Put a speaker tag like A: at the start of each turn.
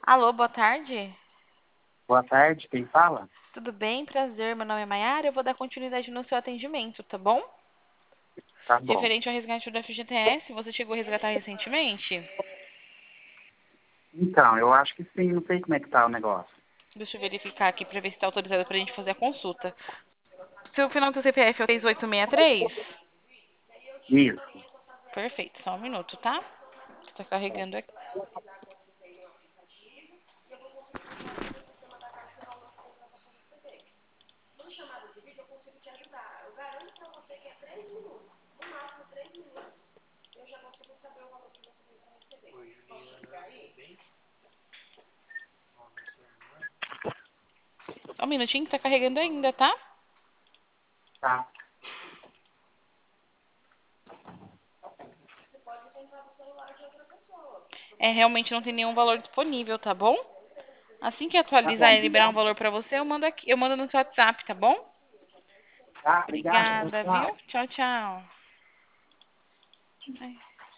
A: Alô, boa tarde.
B: Boa tarde, quem fala?
A: Tudo bem? Prazer. Meu nome é Mayara. Eu vou dar continuidade no seu atendimento, tá bom?
B: Tá bom.
A: Referente ao resgate do FGTS, você chegou a resgatar recentemente?
B: Então, eu acho que sim, não sei como é que tá o negócio.
A: Deixa eu verificar aqui pra ver se tá autorizado pra gente fazer a consulta. Seu final do seu CPF é o 3863?
B: Isso.
A: Perfeito, só um minuto, tá? Tá carregando aqui. Só um minutinho que tá carregando ainda, tá?
B: Tá.
A: É, realmente não tem nenhum valor disponível, tá bom? Assim que
B: Tá
A: atualizar
B: bom,
A: e liberar um
B: obrigado.
A: valor pra você, eu mando no seu WhatsApp, tá bom?
B: Tá, obrigado.
A: Obrigada, viu?
B: Tchau.
A: Tchau, tchau. Ai.